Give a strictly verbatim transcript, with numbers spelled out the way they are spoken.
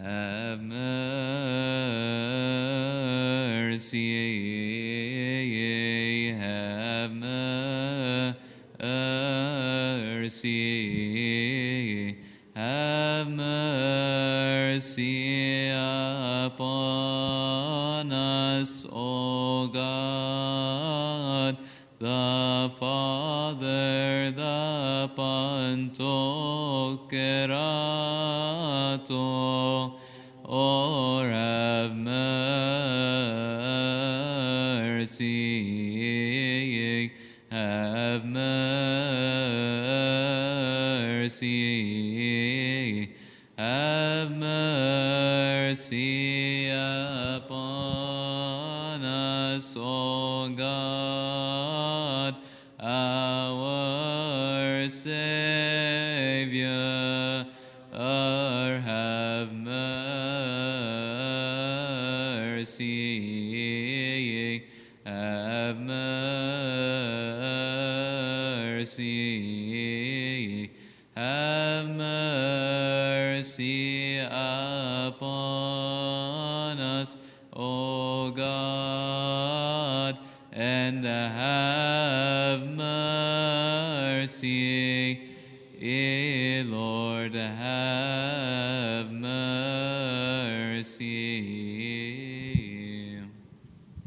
have mercy, have mercy, have mercy upon us, O God, the Father, the Pantocrator, or have mercy, have mercy, have mercy upon us, O God, our Savior, have mercy, have mercy, have mercy upon us, O God, and have mercy, Lord, have mercy.